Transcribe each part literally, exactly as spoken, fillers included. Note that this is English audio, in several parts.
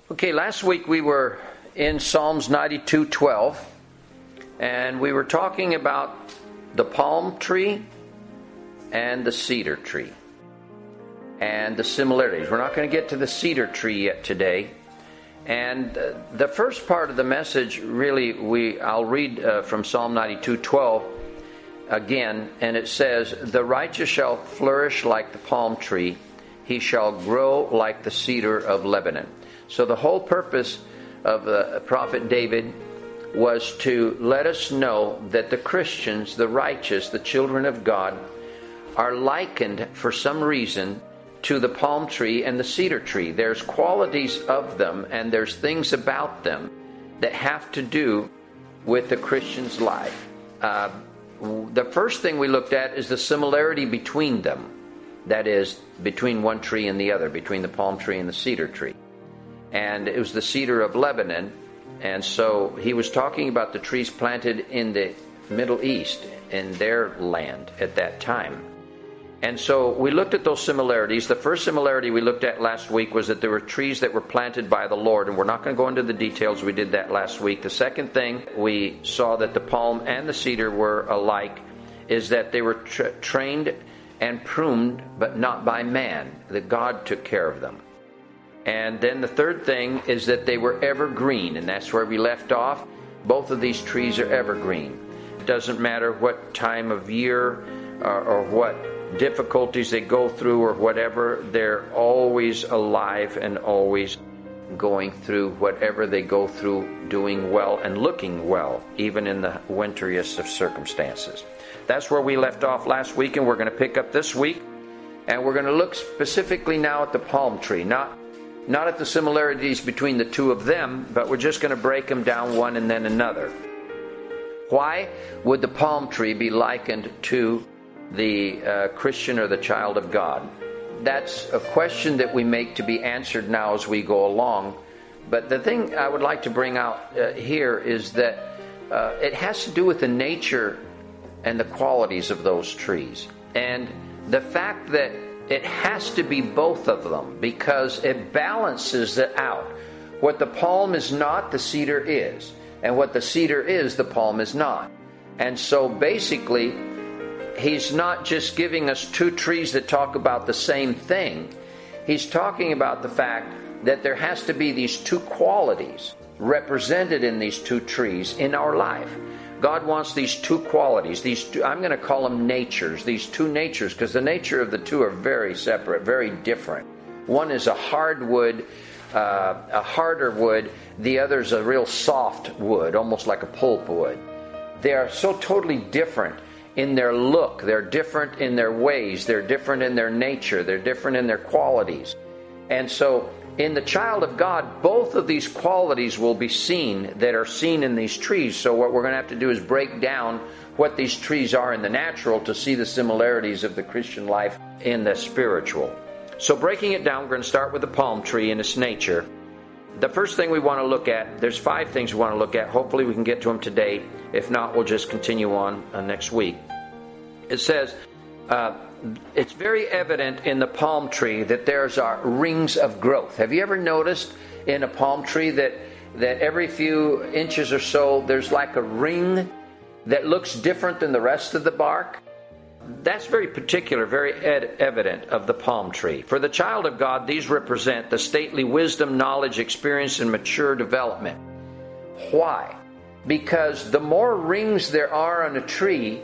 Okay, last week we were in Psalms ninety-two twelve, and we were talking about the palm tree and the cedar tree and the similarities. We're not going to get to the cedar tree yet today. And uh, the first part of the message, really, we I'll read uh, from Psalm ninety-two twelve again, and it says, "The righteous shall flourish like the palm tree, he shall grow like the cedar of Lebanon." So the whole purpose of the prophet David was to let us know that the Christians, the righteous, the children of God, are likened for some reason to the palm tree and the cedar tree. There's qualities of them and there's things about them that have to do with the Christian's life. Uh, the first thing we looked at is the similarity between them. That is, between one tree and the other, between the palm tree and the cedar tree. And it was the cedar of Lebanon. And so he was talking about the trees planted in the Middle East, in their land at that time. And so we looked at those similarities. The first similarity we looked at last week was that there were trees that were planted by the Lord, and we're not going to go into the details. We did that last week. The second thing we saw that the palm and the cedar were alike is that they were tra- trained and pruned, but not by man, that God took care of them. And then the third thing is that they were evergreen, and that's where we left off. Both of these trees are evergreen. It doesn't matter what time of year or, or what difficulties they go through or whatever, they're always alive and always going through whatever they go through, doing well and looking well, even in the winteriest of circumstances. That's where we left off last week, and we're going to pick up this week. And we're going to look specifically now at the palm tree, not Not at the similarities between the two of them, but we're just going to break them down one and then another. Why would the palm tree be likened to the uh, Christian or the child of God? That's a question that we make to be answered now as we go along. But the thing I would like to bring out uh, here is that uh, it has to do with the nature and the qualities of those trees. And the fact that it has to be both of them, because it balances it out. What the palm is not, the cedar is. And what the cedar is, the palm is not. And so basically, he's not just giving us two trees that talk about the same thing. He's talking about the fact that there has to be these two qualities represented in these two trees in our life. God wants these two qualities, these two, I'm going to call them natures, these two natures, because the nature of the two are very separate, very different. One is a hard wood, uh, a harder wood. The other is a real soft wood, almost like a pulp wood. They are so totally different in their look. They're different in their ways. They're different in their nature. They're different in their qualities. And so in the child of God, both of these qualities will be seen that are seen in these trees. So what we're going to have to do is break down what these trees are in the natural to see the similarities of the Christian life in the spiritual. So breaking it down, we're going to start with the palm tree and its nature. The first thing we want to look at, there's five things we want to look at. Hopefully we can get to them today. If not, we'll just continue on uh, next week. It says, uh, it's very evident in the palm tree that there's our rings of growth. Have you ever noticed in a palm tree that, that every few inches or so there's like a ring that looks different than the rest of the bark? That's very particular, very ed- evident of the palm tree. For the child of God, these represent the stately wisdom, knowledge, experience, and mature development. Why? Because the more rings there are on a tree,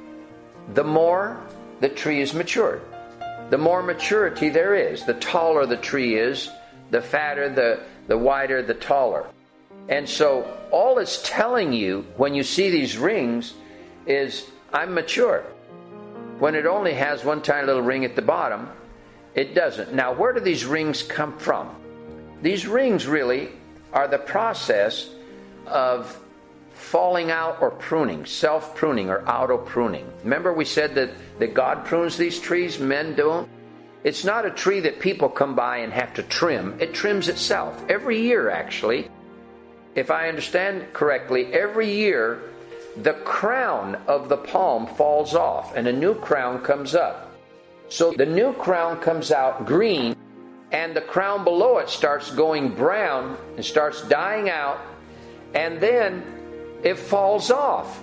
the more the tree is matured. The more maturity there is, the taller the tree is, the fatter, the, the wider, the taller. And so all it's telling you when you see these rings is, I'm mature. When it only has one tiny little ring at the bottom, it doesn't. Now, where do these rings come from? These rings really are the process of falling out or pruning, self-pruning or auto-pruning. Remember we said that, that God prunes these trees, men don't? It's not a tree that people come by and have to trim. It trims itself. Every year, actually, if I understand correctly, every year the crown of the palm falls off and a new crown comes up. So the new crown comes out green and the crown below it starts going brown and starts dying out, and then it falls off.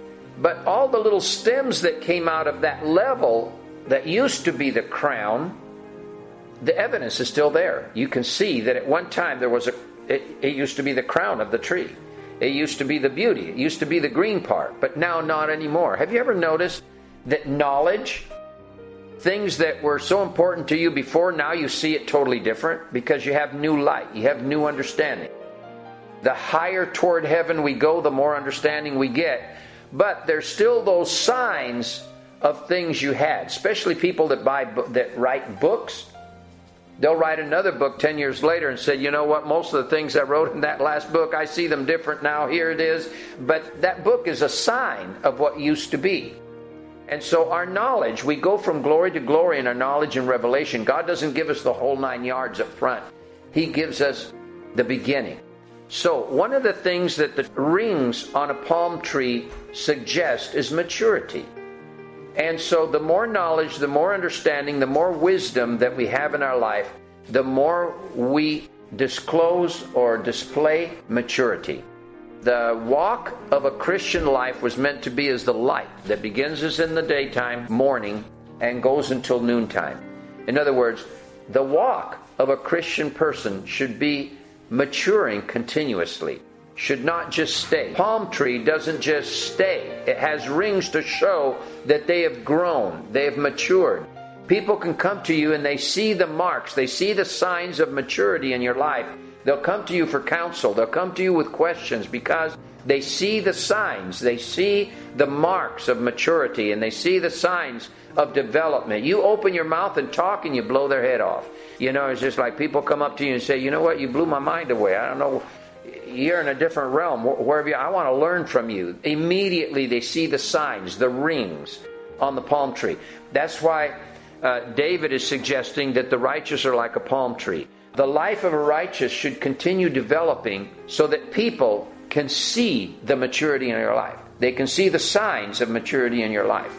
But all the little stems that came out of that level that used to be the crown, the evidence is still there. You can see that at one time there was a, it, it used to be the crown of the tree. It used to be the beauty. It used to be the green part, but now not anymore. Have you ever noticed that knowledge, things that were so important to you before, now you see it totally different because you have new light, you have new understanding. The higher toward heaven we go, the more understanding we get. But there's still those signs of things you had, especially people that buy that write books. They'll write another book ten years later and say, you know what, most of the things I wrote in that last book, I see them different now, here it is. But that book is a sign of what used to be. And so our knowledge, we go from glory to glory in our knowledge and revelation. God doesn't give us the whole nine yards up front. He gives us the beginning. So one of the things that the rings on a palm tree suggest is maturity. And so the more knowledge, the more understanding, the more wisdom that we have in our life, the more we disclose or display maturity. The walk of a Christian life was meant to be as the light that begins as in the daytime, morning, and goes until noontime. In other words, the walk of a Christian person should be maturing continuously, should not just stay. Palm tree doesn't just stay. It has rings to show that they have grown, they have matured. People can come to you and they see the marks, they see the signs of maturity in your life. They'll come to you for counsel. They'll come to you with questions because they see the signs. They see the marks of maturity and they see the signs of development. You open your mouth and talk and you blow their head off. You know, it's just like people come up to you and say, you know what, you blew my mind away. I don't know, you're in a different realm. Wherever you, I want to learn from you. Immediately they see the signs, the rings on the palm tree. That's why uh, David is suggesting that the righteous are like a palm tree. The life of a righteous should continue developing so that people can see the maturity in your life. They can see the signs of maturity in your life.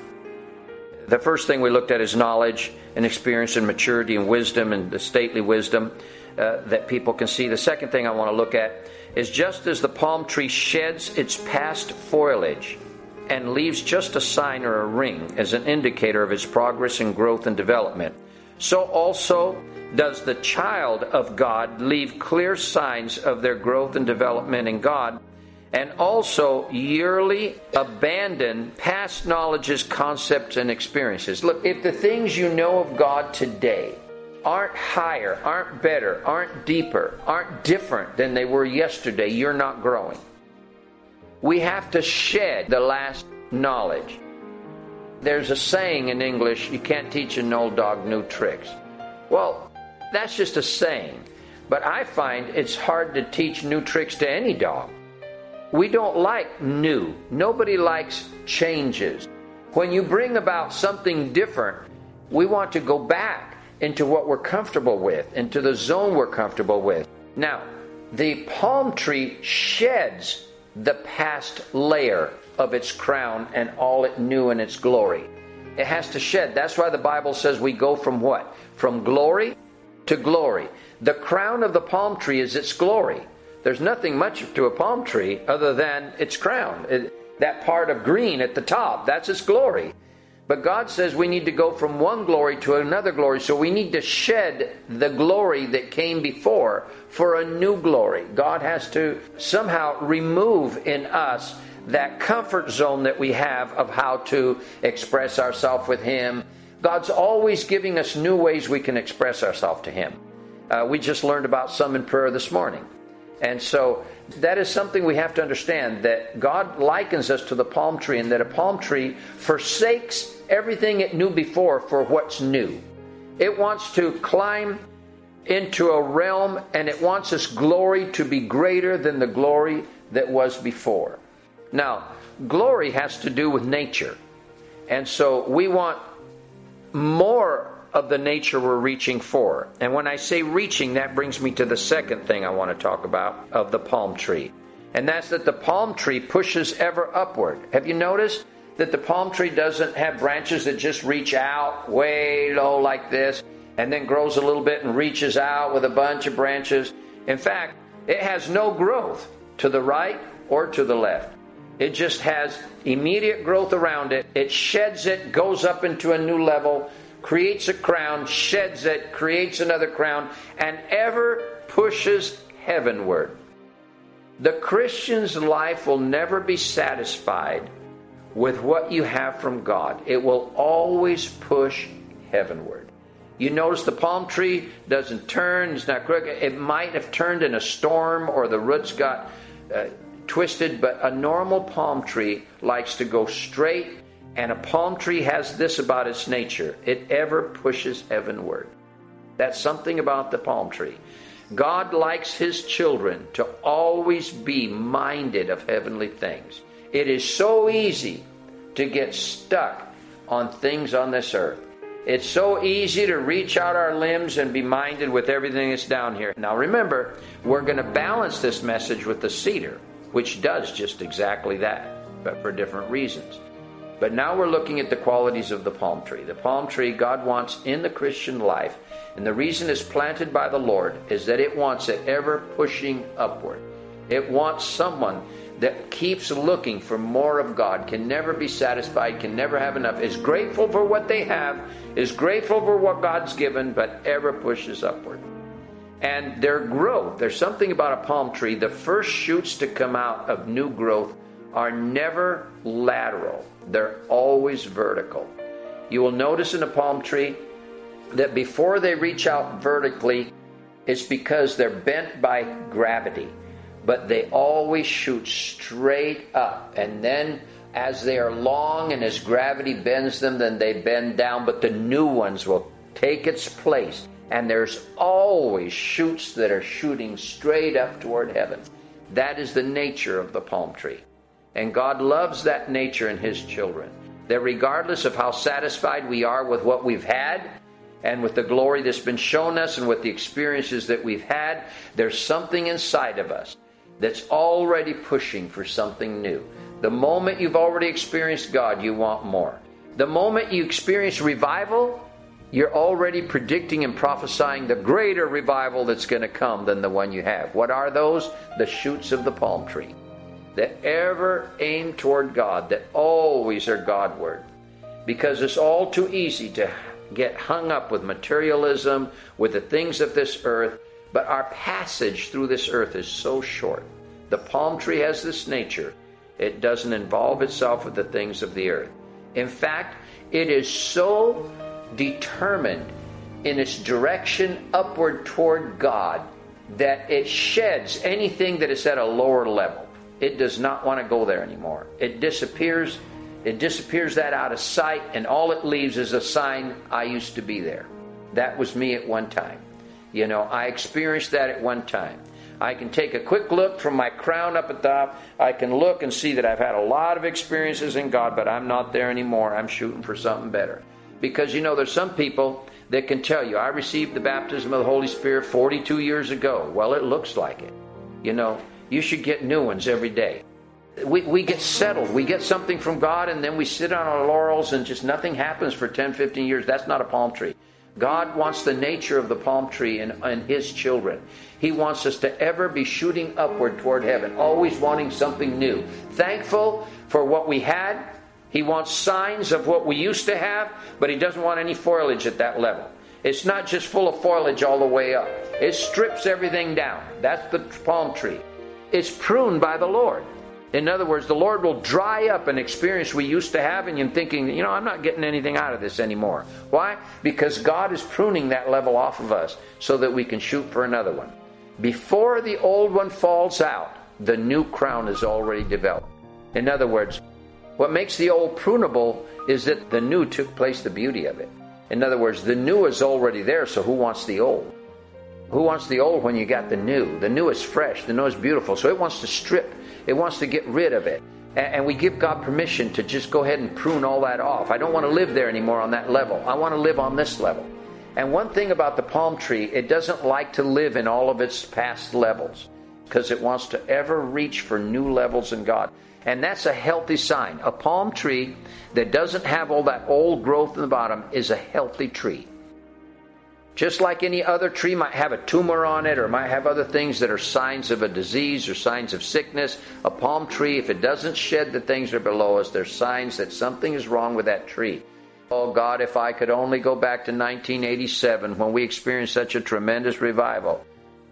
The first thing we looked at is knowledge and experience and maturity and wisdom and the stately wisdom uh, that people can see. The second thing I want to look at is just as the palm tree sheds its past foliage and leaves just a sign or a ring as an indicator of its progress and growth and development, so also does the child of God leave clear signs of their growth and development in God, and also yearly abandon past knowledges, concepts, and experiences. Look, if the things you know of God today aren't higher, aren't better, aren't deeper, aren't different than they were yesterday, you're not growing. We have to shed the last knowledge. There's a saying in English, you can't teach an old dog new tricks. Well, that's just a saying. But I find it's hard to teach new tricks to any dog. We don't like new. Nobody likes changes. When you bring about something different, we want to go back into what we're comfortable with, into the zone we're comfortable with. Now, the palm tree sheds the past layer of its crown and all it knew in its glory. It has to shed. That's why the Bible says we go from what? From glory to glory. The crown of the palm tree is its glory. There's nothing much to a palm tree other than its crown. It, that part of green at the top, that's its glory. But God says we need to go from one glory to another glory, so we need to shed the glory that came before for a new glory. God has to somehow remove in us that comfort zone that we have of how to express ourselves with Him. God's always giving us new ways we can express ourselves to Him. Uh, we just learned about some in prayer this morning. And so that is something we have to understand, that God likens us to the palm tree, and that a palm tree forsakes everything it knew before for what's new. It wants to climb into a realm, and it wants its glory to be greater than the glory that was before. Now, glory has to do with nature. And so we want more of the nature we're reaching for. And when I say reaching, that brings me to the second thing I want to talk about of the palm tree. And that's that the palm tree pushes ever upward. Have you noticed that the palm tree doesn't have branches that just reach out way low like this, and then grows a little bit and reaches out with a bunch of branches. In fact, it has no growth to the right or to the left. It just has immediate growth around it. It sheds it, goes up into a new level, creates a crown, sheds it, creates another crown, and ever pushes heavenward. The Christian's life will never be satisfied with what you have from God. It will always push heavenward. You notice the palm tree doesn't turn, it's not crooked. It might have turned in a storm or the roots got uh, twisted, but a normal palm tree likes to go straight, and a palm tree has this about its nature: it ever pushes heavenward. That's something about the palm tree. God likes His children to always be minded of heavenly things. It is so easy to get stuck on things on this earth. It's so easy to reach out our limbs and be minded with everything that's down here. Now remember, we're going to balance this message with the cedar, which does just exactly that, but for different reasons. But now we're looking at the qualities of the palm tree. The palm tree God wants in the Christian life, and the reason it's planted by the Lord is that it wants it ever pushing upward. It wants someone that keeps looking for more of God, can never be satisfied, can never have enough, is grateful for what they have, is grateful for what God's given, but ever pushes upward. And their growth, there's something about a palm tree, the first shoots to come out of new growth are never lateral. They're always vertical. You will notice in a palm tree that before they reach out vertically, it's because they're bent by gravity. But they always shoot straight up. And then as they are long and as gravity bends them, then they bend down. But the new ones will take its place. And there's always shoots that are shooting straight up toward heaven. That is the nature of the palm tree. And God loves that nature in His children. That regardless of how satisfied we are with what we've had, and with the glory that's been shown us, and with the experiences that we've had, there's something inside of us that's already pushing for something new. The moment you've already experienced God, you want more. The moment you experience revival, you're already predicting and prophesying the greater revival that's going to come than the one you have. What are those? The shoots of the palm tree that ever aim toward God, that always are Godward. Because it's all too easy to get hung up with materialism, with the things of this earth, but our passage through this earth is so short. The palm tree has this nature. It doesn't involve itself with the things of the earth. In fact, it is so determined in its direction upward toward God that it sheds anything that is at a lower level. It does not want to go there anymore. It disappears. It disappears that out of sight, and all it leaves is a sign, I used to be there. That was me at one time. You know, I experienced that at one time. I can take a quick look from my crown up at the top. I can look and see that I've had a lot of experiences in God, but I'm not there anymore. I'm shooting for something better. Because, you know, there's some people that can tell you, I received the baptism of the Holy Spirit forty-two years ago. Well, it looks like it. You know, you should get new ones every day. We we get settled. We get something from God, and then we sit on our laurels and just nothing happens for ten, fifteen years. That's not a palm tree. God wants the nature of the palm tree in, in His children. He wants us to ever be shooting upward toward heaven, always wanting something new. Thankful for what we had. He wants signs of what we used to have, but He doesn't want any foliage at that level. It's not just full of foliage all the way up. It strips everything down. That's the palm tree. It's pruned by the Lord. In other words, the Lord will dry up an experience we used to have, and you're thinking, you know, I'm not getting anything out of this anymore. Why? Because God is pruning that level off of us so that we can shoot for another one. Before the old one falls out, the new crown is already developed. In other words, what makes the old prunable is that the new took place, the beauty of it. In other words, the new is already there, so who wants the old? Who wants the old when you got the new? The new is fresh, the new is beautiful, so it wants to strip. It wants to get rid of it. And we give God permission to just go ahead and prune all that off. I don't want to live there anymore on that level. I want to live on this level. And one thing about the palm tree, it doesn't like to live in all of its past levels because it wants to ever reach for new levels in God. And that's a healthy sign. A palm tree that doesn't have all that old growth in the bottom is a healthy tree. Just like any other tree might have a tumor on it or might have other things that are signs of a disease or signs of sickness, a palm tree, if it doesn't shed the things that are below us, there's signs that something is wrong with that tree. Oh God, if I could only go back to nineteen eighty-seven when we experienced such a tremendous revival.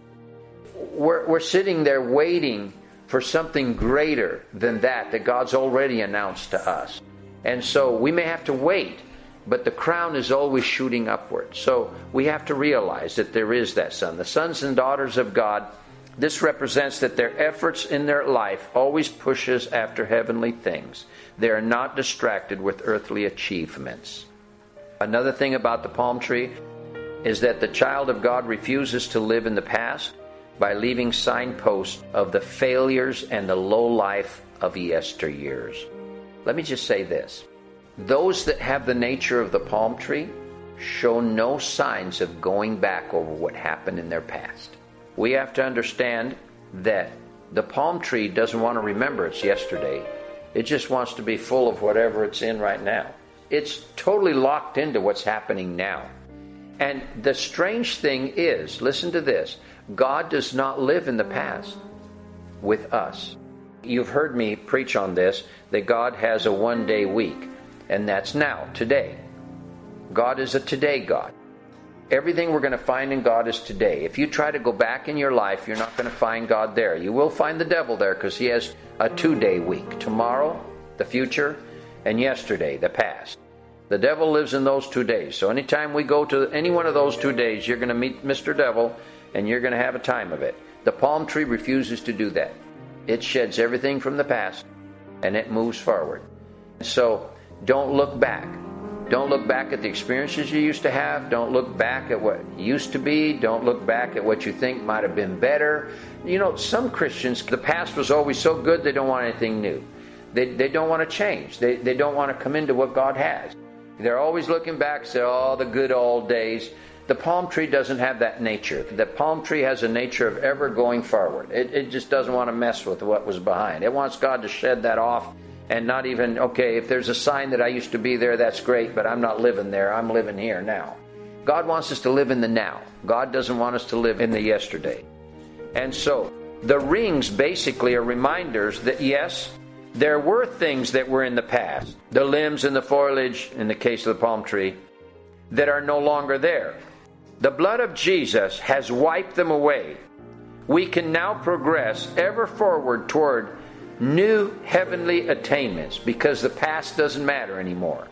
We're, we're sitting there waiting for something greater than that, that God's already announced to us. And so we may have to wait, but the crown is always shooting upward. So we have to realize that there is that sun. The sons and daughters of God, this represents that their efforts in their life always pushes after heavenly things. They are not distracted with earthly achievements. Another thing about the palm tree is that the child of God refuses to live in the past by leaving signposts of the failures and the low life of yesteryears. Let me just say this. Those that have the nature of the palm tree show no signs of going back over what happened in their past. We have to understand that the palm tree doesn't want to remember its yesterday. It just wants to be full of whatever it's in right now. It's totally locked into what's happening now. And the strange thing is, listen to this, God does not live in the past with us. You've heard me preach on this, that God has a one-day week, and that's now, today. God is a today God. Everything we're going to find in God is today. If you try to go back in your life, you're not going to find God there. You will find the devil there because he has a two-day week. Tomorrow, the future, and yesterday, the past. The devil lives in those two days. So anytime we go to any one of those two days, you're going to meet Mister Devil, and you're going to have a time of it. The palm tree refuses to do that. It sheds everything from the past, and it moves forward. So don't look back. Don't look back at the experiences you used to have. Don't look back at what used to be. Don't look back at what you think might have been better. You know, some Christians, the past was always so good they don't want anything new. They, they don't want to change. They, they don't want to come into what God has. They're always looking back and say, oh, the good old days. The palm tree doesn't have that nature. The palm tree has a nature of ever going forward. It, it just doesn't want to mess with what was behind. It wants God to shed that off and not even, okay, if there's a sign that I used to be there, that's great, but I'm not living there. I'm living here now. God wants us to live in the now. God doesn't want us to live in the yesterday. And so the rings basically are reminders that, yes, there were things that were in the past, the limbs and the foliage, in the case of the palm tree, that are no longer there. The blood of Jesus has wiped them away. We can now progress ever forward toward new heavenly attainments because the past doesn't matter anymore.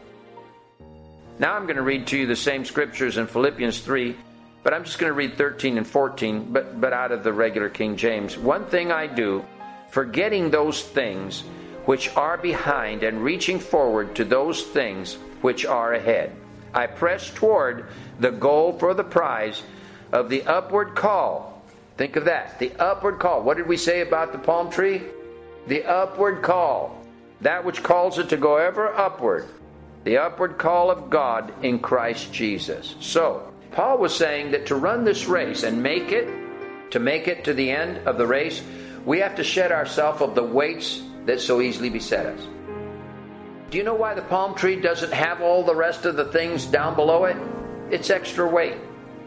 Now I'm going to read to you the same scriptures in Philippians three, but I'm just going to read thirteen and fourteen, but, but out of the regular King James. One thing I do, forgetting those things which are behind and reaching forward to those things which are ahead. I press toward the goal for the prize of the upward call. Think of that, the upward call. What did we say about the palm tree? The upward call. That which calls it to go ever upward. The upward call of God in Christ Jesus. So, Paul was saying that to run this race and make it, to make it to the end of the race, we have to shed ourselves of the weights that so easily beset us. Do you know why the palm tree doesn't have all the rest of the things down below it? It's extra weight.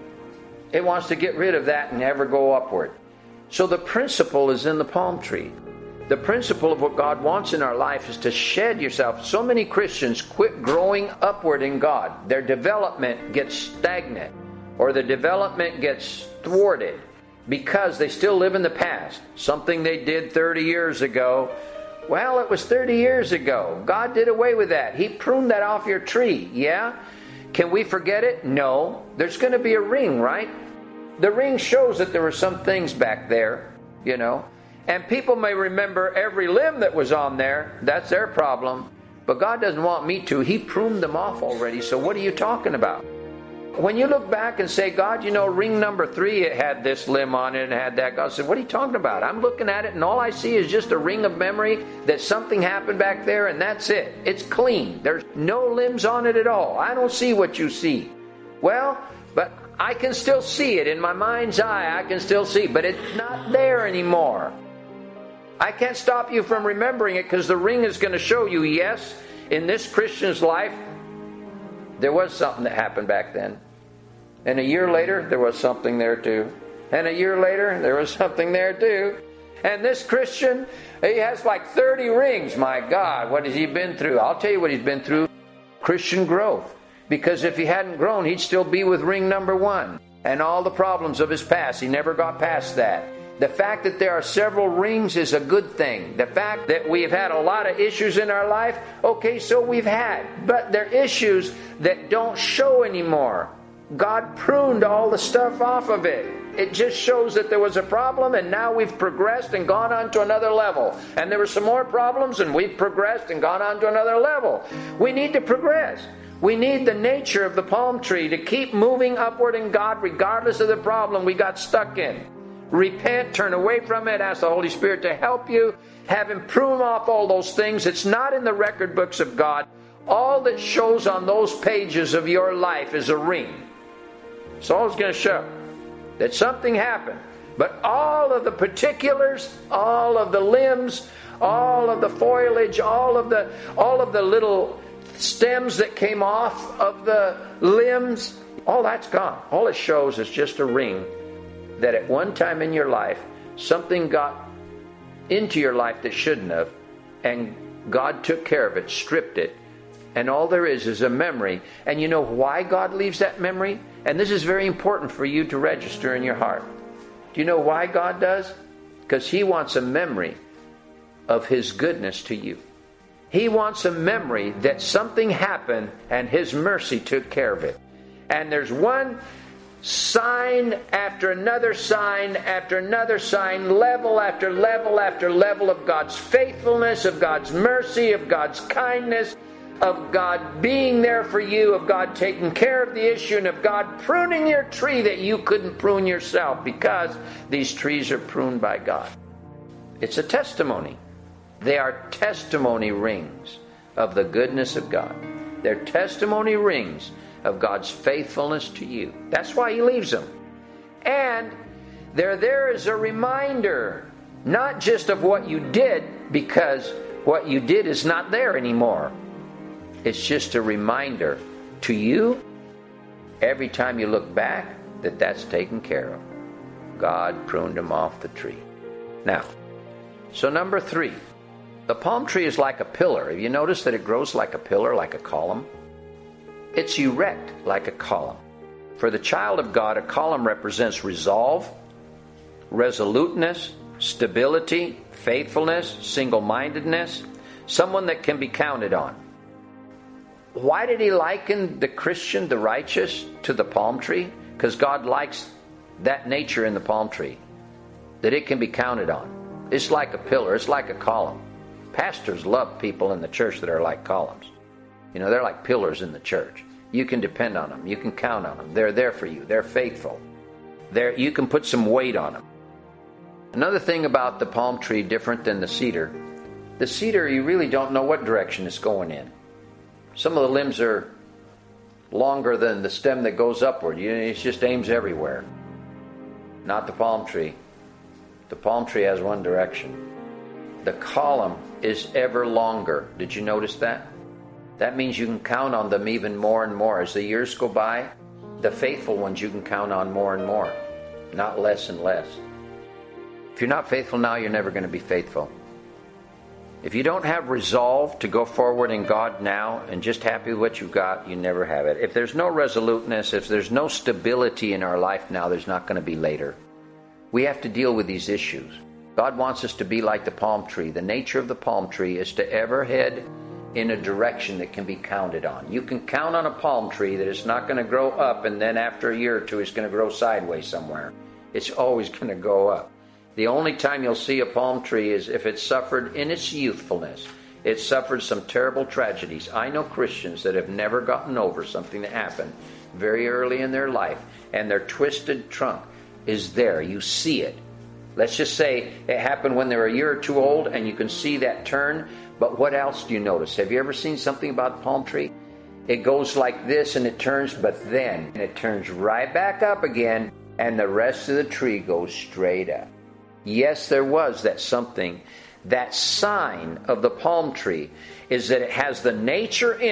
It wants to get rid of that and never go upward. So the principle is in the palm tree. The principle of what God wants in our life is to shed yourself. So many Christians quit growing upward in God. Their development gets stagnant, or the development gets thwarted because they still live in the past. Something they did thirty years ago. Well, it was thirty years ago. God did away with that. He pruned that off your tree. Yeah? Can we forget it? No. There's going to be a ring, right? The ring shows that there were some things back there, you know. And people may remember every limb that was on there. That's their problem. But God doesn't want me to. He pruned them off already. So what are you talking about? When you look back and say, God, you know, ring number three, it had this limb on it and had that. God said, what are you talking about? I'm looking at it and all I see is just a ring of memory that something happened back there and that's it. It's clean. There's no limbs on it at all. I don't see what you see. Well, but I can still see it in my mind's eye. I can still see, but it's not there anymore. I can't stop you from remembering it because the ring is going to show you, yes, in this Christian's life, there was something that happened back then. And a year later, there was something there too. And a year later, there was something there too. And this Christian, he has like thirty rings. My God, what has he been through? I'll tell you what he's been through. Christian growth. Because if he hadn't grown, he'd still be with ring number one. And all the problems of his past, he never got past that. The fact that there are several rings is a good thing. The fact that we've had a lot of issues in our life, okay, so we've had. But they're issues that don't show anymore. God pruned all the stuff off of it. It just shows that there was a problem, and now we've progressed and gone on to another level. And there were some more problems, and we've progressed and gone on to another level. We need to progress. We need the nature of the palm tree to keep moving upward in God regardless of the problem we got stuck in. Repent, turn away from it, ask the Holy Spirit to help you. Have Him prune off all those things. It's not in the record books of God. All that shows on those pages of your life is a ring. It's all it's going to show. That something happened. But all of the particulars, all of the limbs, all of the foliage, all of the all of the little stems that came off of the limbs, all that's gone. All it shows is just a ring that at one time in your life, something got into your life that shouldn't have, and God took care of it, stripped it, and all there is is a memory. And you know why God leaves that memory? And this is very important for you to register in your heart. Do you know why God does? Because He wants a memory of His goodness to you. He wants a memory that something happened and His mercy took care of it. And there's one sign after another sign after another sign, level after level after level of God's faithfulness, of God's mercy, of God's kindness, of God being there for you, of God taking care of the issue, and of God pruning your tree that you couldn't prune yourself, because these trees are pruned by God. It's a testimony. They are testimony rings of the goodness of God. They're testimony rings of God's faithfulness to you. That's why He leaves them. And they're there as a reminder, not just of what you did, because what you did is not there anymore. It's just a reminder to you, every time you look back, that that's taken care of. God pruned them off the tree. Now, so number three, the palm tree is like a pillar. Have you noticed that it grows like a pillar, like a column? It's erect like a column. For the child of God, a column represents resolve, resoluteness, stability, faithfulness, single-mindedness, someone that can be counted on. Why did He liken the Christian, the righteous, to the palm tree? Because God likes that nature in the palm tree, that it can be counted on. It's like a pillar. It's like a column. Pastors love people in the church that are like columns. You know, they're like pillars in the church. You can depend on them. You can count on them. They're there for you. They're faithful. They're, you can put some weight on them. Another thing about the palm tree, different than the cedar, the cedar, you really don't know what direction it's going in. Some of the limbs are longer than the stem that goes upward. You know, it just aims everywhere. Not the palm tree. The palm tree has one direction. The column is ever longer. Did you notice that? That means you can count on them even more and more. As the years go by, the faithful ones you can count on more and more, not less and less. If you're not faithful now, you're never going to be faithful. If you don't have resolve to go forward in God now and just happy with what you've got, you never have it. If there's no resoluteness, if there's no stability in our life now, there's not going to be later. We have to deal with these issues. God wants us to be like the palm tree. The nature of the palm tree is to ever head in a direction that can be counted on. You can count on a palm tree that it's not going to grow up and then after a year or two it's going to grow sideways somewhere. It's always going to go up. The only time you'll see a palm tree is if it's suffered in its youthfulness. It suffered some terrible tragedies. I know Christians that have never gotten over something that happened very early in their life, and their twisted trunk is there. You see it. Let's just say it happened when they were a year or two old, and you can see that turn. But what else do you notice? Have you ever seen something about the palm tree? It goes like this and it turns, but then it turns right back up again, and the rest of the tree goes straight up. Yes, there was that something. That sign of the palm tree is that it has the nature in it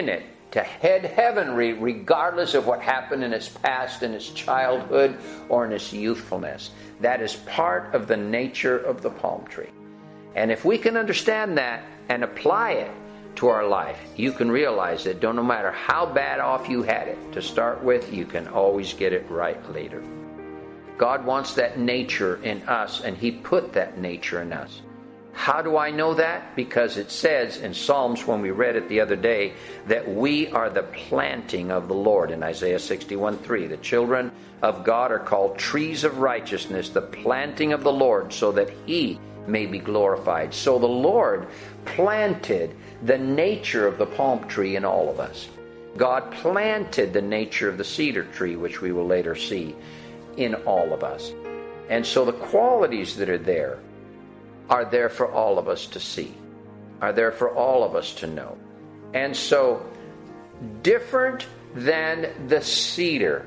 to head heavenly regardless of what happened in its past, in its childhood, or in its youthfulness. That is part of the nature of the palm tree. And if we can understand that and apply it to our life, you can realize that no matter how bad off you had it to start with, you can always get it right later. God wants that nature in us, and He put that nature in us. How do I know that? Because it says in Psalms, when we read it the other day, that we are the planting of the Lord. In Isaiah sixty-one three, the children of God are called trees of righteousness, the planting of the Lord, so that He may be glorified. So the Lord planted the nature of the palm tree in all of us. God planted the nature of the cedar tree, which we will later see, in all of us. And so the qualities that are there are there for all of us to see, are there for all of us to know. And so, different than the cedar,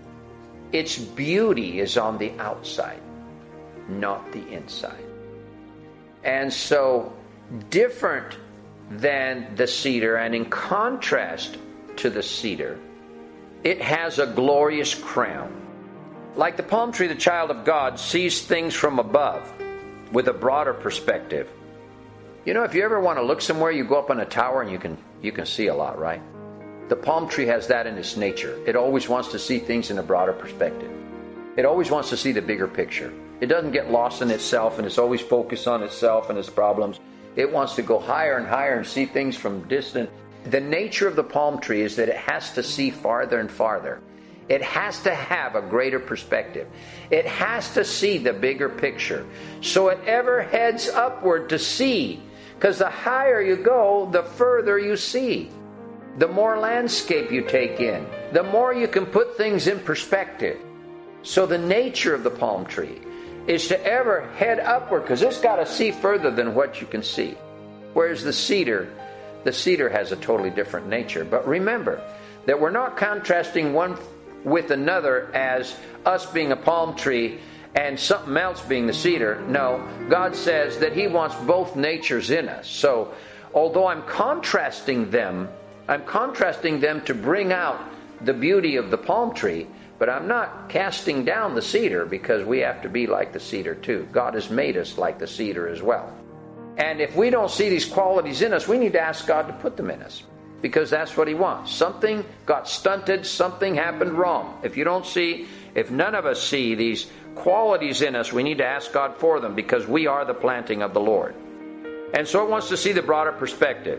its beauty is on the outside, not the inside. And so, different than the cedar, and in contrast to the cedar, it has a glorious crown. Like the palm tree, the child of God sees things from above with a broader perspective. You know, if you ever want to look somewhere, you go up on a tower and you can you can see a lot, right? The palm tree has that in its nature. It always wants to see things in a broader perspective. It always wants to see the bigger picture. It doesn't get lost in itself, and it's always focused on itself and its problems. It wants to go higher and higher and see things from distant. The nature of the palm tree is that it has to see farther and farther. It has to have a greater perspective. It has to see the bigger picture. So it ever heads upward to see. Because the higher you go, the further you see. The more landscape you take in, the more you can put things in perspective. So the nature of the palm tree is to ever head upward, because it's got to see further than what you can see. Whereas the cedar, the cedar has a totally different nature. But remember that we're not contrasting one with another as us being a palm tree and something else being the cedar. No, God says that He wants both natures in us. So although I'm contrasting them, I'm contrasting them to bring out the beauty of the palm tree, but I'm not casting down the cedar, because we have to be like the cedar too. God has made us like the cedar as well. And if we don't see these qualities in us, we need to ask God to put them in us, because that's what He wants. Something got stunted, something happened wrong. If you don't see, if none of us see these qualities in us, we need to ask God for them, because we are the planting of the Lord. And so it wants to see the broader perspective.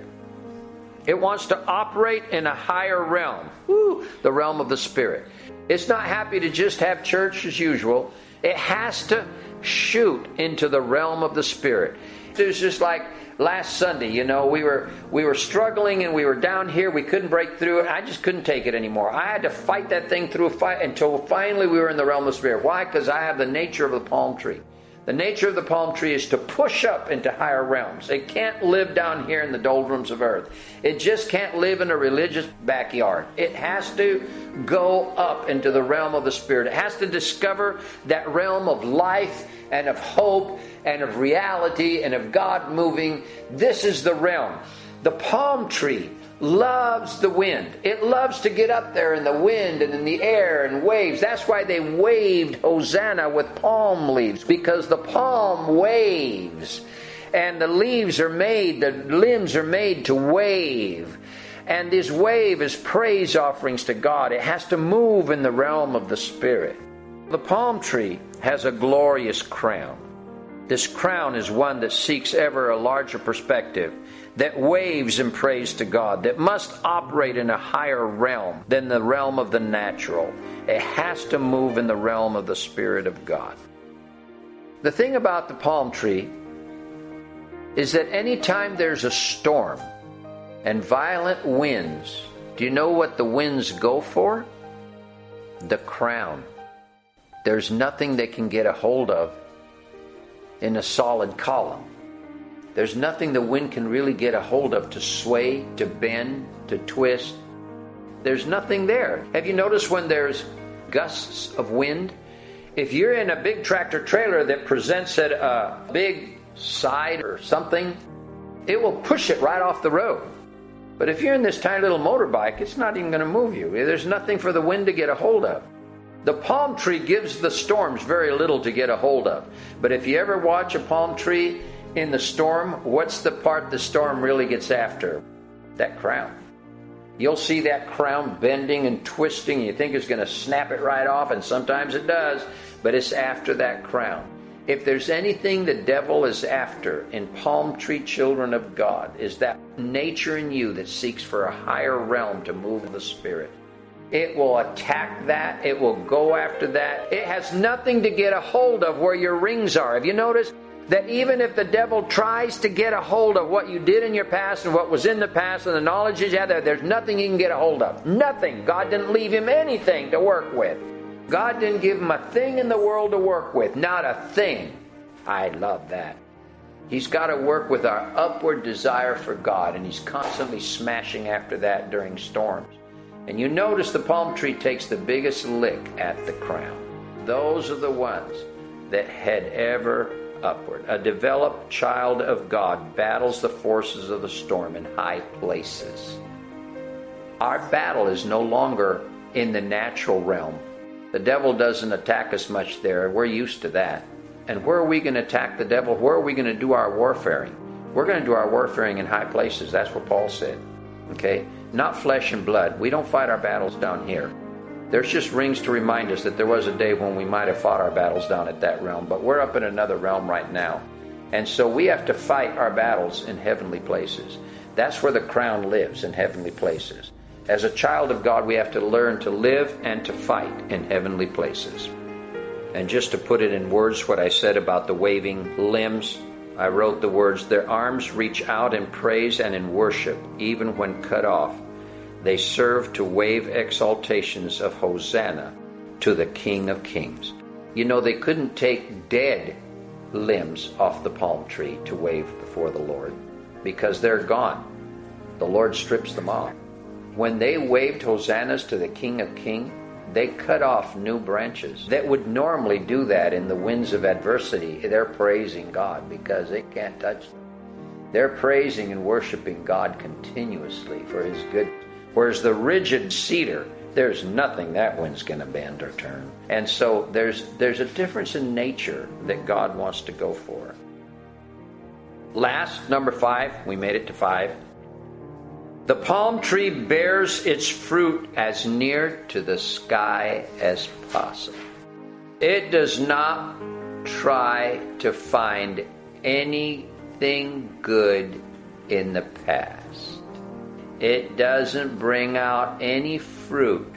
It wants to operate in a higher realm, woo, the realm of the Spirit. It's not happy to just have church as usual. It has to shoot into the realm of the Spirit. It was just like last Sunday, you know, we were we were struggling and we were down here. We couldn't break through it. I just couldn't take it anymore. I had to fight that thing through fight until finally we were in the realm of the Spirit. Why? Because I have the nature of the palm tree. The nature of the palm tree is to push up into higher realms. It can't live down here in the doldrums of earth. It just can't live in a religious backyard. It has to go up into the realm of the Spirit. It has to discover that realm of life and of hope and of reality and of God moving. This is the realm. The palm tree loves the wind. It loves to get up there in the wind and in the air and waves. That's why they waved Hosanna with palm leaves, because the palm waves. And the leaves are made, the limbs are made to wave. And this wave is praise offerings to God. It has to move in the realm of the Spirit. The palm tree has a glorious crown. This crown is one that seeks ever a larger perspective, that waves in praise to God, that must operate in a higher realm than the realm of the natural. It has to move in the realm of the Spirit of God. The thing about the palm tree is that anytime there's a storm and violent winds, do you know what the winds go for? The crown. There's nothing they can get a hold of in a solid column. There's nothing the wind can really get a hold of to sway, to bend, to twist. There's nothing there. Have you noticed when there's gusts of wind? If you're in a big tractor trailer that presents at a big side or something, it will push it right off the road. But if you're in this tiny little motorbike, it's not even going to move you. There's nothing for the wind to get a hold of. The palm tree gives the storms very little to get a hold of. But if you ever watch a palm tree in the storm, what's the part the storm really gets after? That crown. You'll see that crown bending and twisting. You think it's going to snap it right off, and sometimes it does, but it's after that crown. If there's anything the devil is after in palm tree children of God, is that nature in you that seeks for a higher realm to move the Spirit. It will attack that. It will go after that. It has nothing to get a hold of where your rings are. Have you noticed that even if the devil tries to get a hold of what you did in your past and what was in the past and the knowledge you had there, there's nothing he can get a hold of. Nothing. God didn't leave him anything to work with. God didn't give him a thing in the world to work with. Not a thing. I love that. He's got to work with our upward desire for God, and he's constantly smashing after that during storms. And you notice the palm tree takes the biggest lick at the crown. Those are the ones that head ever upward. A developed child of God battles the forces of the storm in high places. Our battle is no longer in the natural realm. The devil doesn't attack us much there. We're used to that. And where are we going to attack the devil? Where are we going to do our warfaring? We're going to do our warfaring in high places. That's what Paul said. Okay? Not flesh and blood. We don't fight our battles down here. There's just rings to remind us that there was a day when we might have fought our battles down at that realm, but we're up in another realm right now. And so we have to fight our battles in heavenly places. That's where the crown lives, in heavenly places. As a child of God, we have to learn to live and to fight in heavenly places. And just to put it in words, what I said about the waving limbs, I wrote the words, their arms reach out in praise and in worship, even when cut off. They serve to wave exaltations of Hosanna to the King of Kings. You know, they couldn't take dead limbs off the palm tree to wave before the Lord because they're gone. The Lord strips them off. When they waved hosannas to the King of Kings, they cut off new branches that would normally do that in the winds of adversity. They're praising God because they can't touch them. They're praising and worshiping God continuously for his good. Whereas the rigid cedar, there's nothing that wind's going to bend or turn. And so there's there's a difference in nature that God wants to go for. Last, number five, we made it to five. The palm tree bears its fruit as near to the sky as possible. It does not try to find anything good in the past. It doesn't bring out any fruit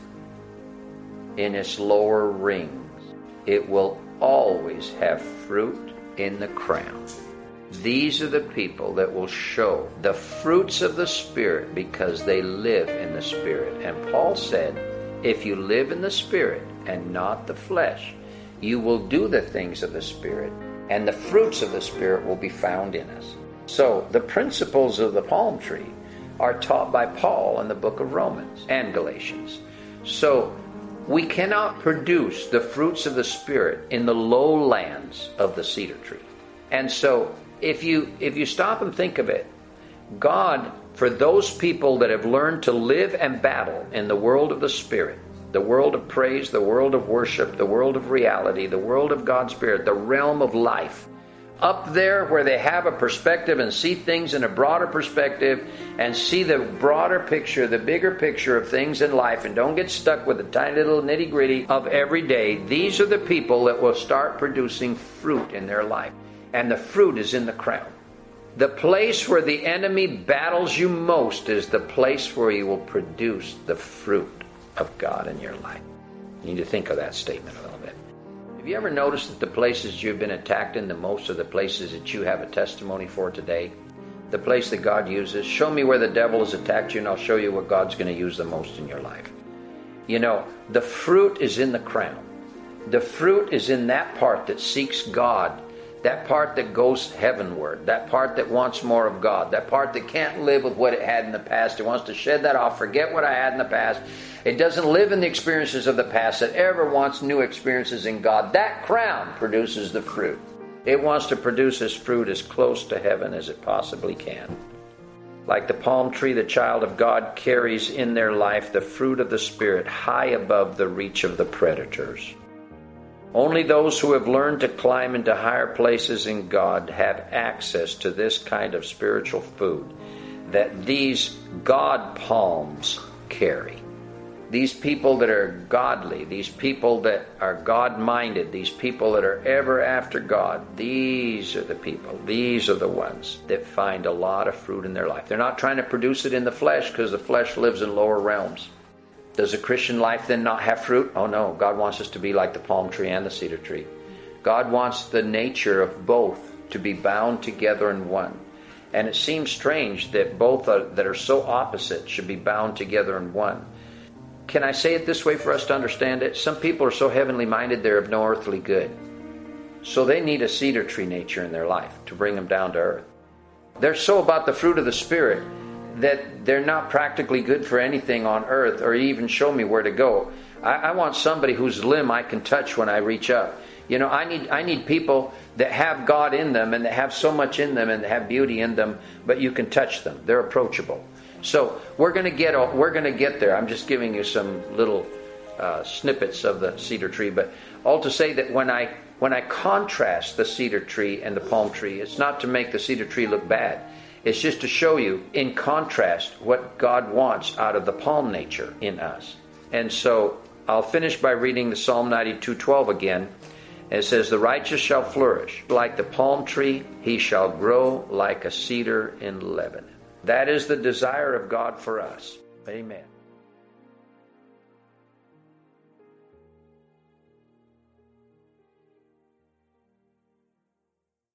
in its lower rings. It will always have fruit in the crown. These are the people that will show the fruits of the Spirit because they live in the Spirit. And Paul said, if you live in the Spirit and not the flesh, you will do the things of the Spirit, and the fruits of the Spirit will be found in us. So the principles of the palm tree are taught by Paul in the book of Romans and Galatians. So we cannot produce the fruits of the Spirit in the lowlands of the cedar tree. And so if you if you stop and think of it, God, for those people that have learned to live and battle in the world of the Spirit, the world of praise, the world of worship, the world of reality, the world of God's Spirit, the realm of life, up there where they have a perspective and see things in a broader perspective and see the broader picture, the bigger picture of things in life, and don't get stuck with the tiny little nitty-gritty of every day, these are the people that will start producing fruit in their life. And the fruit is in the crown. The place where the enemy battles you most is the place where you will produce the fruit of God in your life. You need to think of that statement a little bit. Have you ever noticed that the places you've been attacked in the most are the places that you have a testimony for today? The place that God uses. Show me where the devil has attacked you and I'll show you what God's going to use the most in your life. You know, the fruit is in the crown. The fruit is in that part that seeks God. That part that goes heavenward, that part that wants more of God, that part that can't live with what it had in the past. It wants to shed that off, forget what I had in the past. It doesn't live in the experiences of the past. It ever wants new experiences in God. That crown produces the fruit. It wants to produce its fruit as close to heaven as it possibly can. Like the palm tree, the child of God carries in their life the fruit of the Spirit high above the reach of the predators. Only those who have learned to climb into higher places in God have access to this kind of spiritual food that these God palms carry. These people that are godly, these people that are God-minded, these people that are ever after God, these are the people, these are the ones that find a lot of fruit in their life. They're not trying to produce it in the flesh because the flesh lives in lower realms. Does a Christian life then not have fruit? Oh no, God wants us to be like the palm tree and the cedar tree. God wants the nature of both to be bound together in one. And it seems strange that both are, that are so opposite should be bound together in one. Can I say it this way for us to understand it? Some people are so heavenly minded they're of no earthly good. So they need a cedar tree nature in their life to bring them down to earth. They're so about the fruit of the Spirit that they're not practically good for anything on earth or even show me where to go. I, I want somebody whose limb I can touch when I reach up. You know, I need I need people that have God in them and that have so much in them and that have beauty in them, but you can touch them. They're approachable. So we're going to get we're going to get there. I'm just giving you some little uh, snippets of the cedar tree, but all to say that when I when I contrast the cedar tree and the palm tree, it's not to make the cedar tree look bad. It's just to show you in contrast what God wants out of the palm nature in us. And so I'll finish by reading the Psalm ninety-two twelve again. It says, "The righteous shall flourish like the palm tree; he shall grow like a cedar in Lebanon." That is the desire of God for us. Amen.